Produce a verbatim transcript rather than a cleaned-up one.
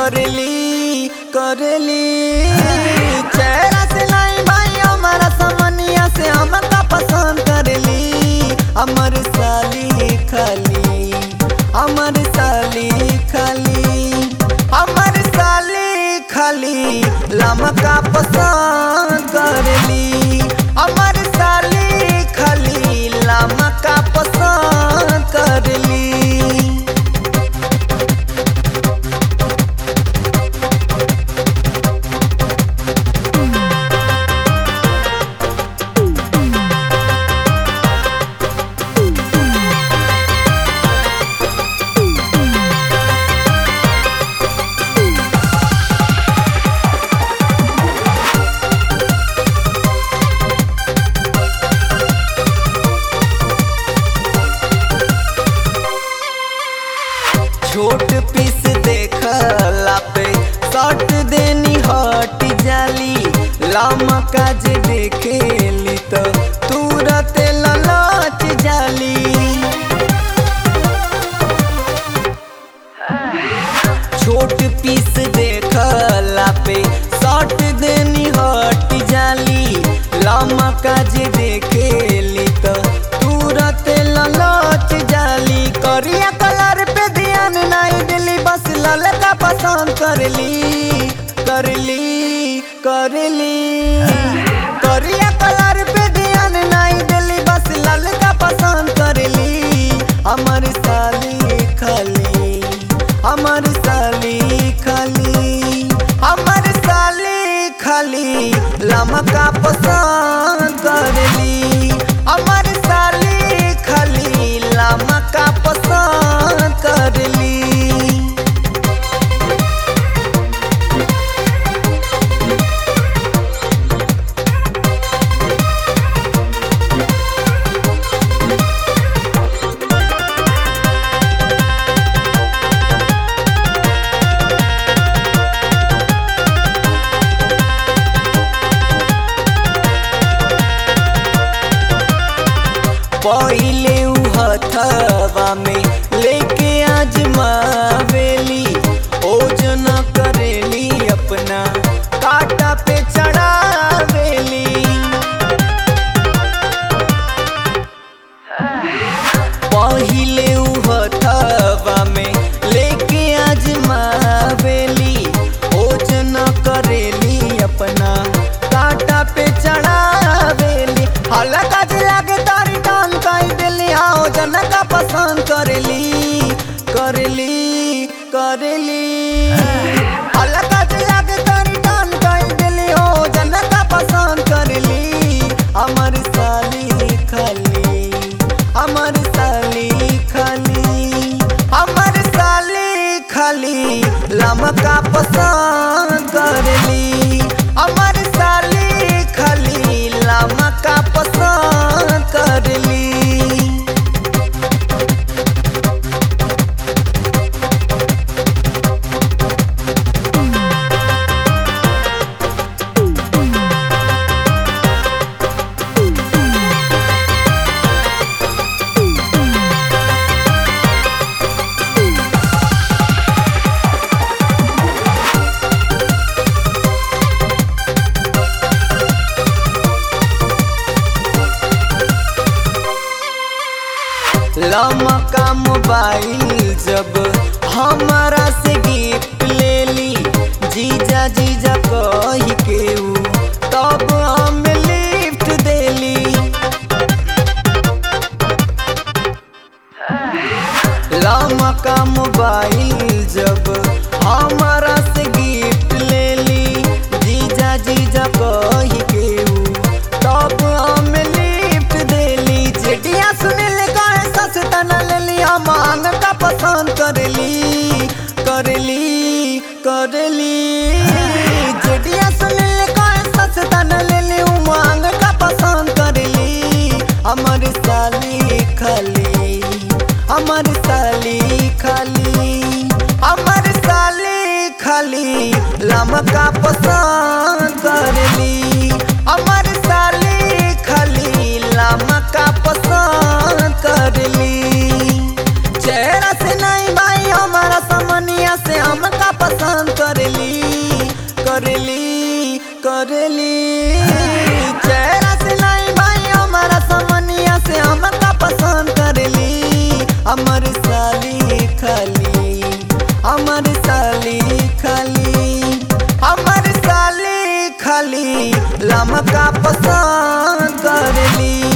करली करली चेहरा से नहीं भाई हमारा समनिया से हमका पसंद करली। हमर साली खाली हमर साली खाली हमर साली खाली लमका पसंद करली। हमर साली खाली लमका पसंद करली। छोट पीस देखला पे सट देनी हट जाली। लमका जे देखेली तो तुरंत ललच जाली। छोट पीस देखला पे सट देनी हट जाली। लमका जे देखेली तो तुरंत ललच जाली। करिया कलर पे ध्यान नहीं दिली बस ललका पसंद करली करली करली। करिया कलर पे ध्यान नहीं दिली बस ललका पसंद करली। हमर साली खाली हमर साली खाली हमर साली खाली लमका पसंद करली। हमर साली खाली लमका पसंद करली। पहिले उ हथवा में लेके आजमावेली। ओजन करेली अपना काटा पे चढ़ावेली। पहिले उ हथवा में लेके आजमावेली। ओजन करेली अपना काटा पे चढ़ावेली। हल्का लागे तारी डान काई दिली। आओ जनका पसंद करली करली करली। हल्का लागे तारी डान काई दिली। ओ जनका पसंद करली। हमर साली खाली हमर साली खाली हमर साली खाली लमका पसंद करली। हमर साली खाली लमका पसंद करली। लमका मोबाइल जब हमारा से गिफ्ट लेली। जीजा जीजा कही के उ तब हम लिफ्ट देली। लमका मोबाइल जब हमारा से गिफ्ट लेली। जीजा जीजा कही के उ तब हम लिफ्ट देली। जेटिया सुनिल सस्ता न लेली। मांग का पसंद करली करली करली। जेटिया सुनिल सस्ता न लेली। मांग का पसंद करली। हमर साली खाली हमर साली खाली हमर साली खाली लमका पसंद करली। हमर साली खाली लमका पसंद करली। चेहरा से नहीं भाई हमारा समनिया से हमका पसंद करली। चेहरा से लाई भाई हमारा समनिया से हमका पसंद करली। हमर साली खाली हमर साली खाली हमर साली खाली लमका पसंद करली।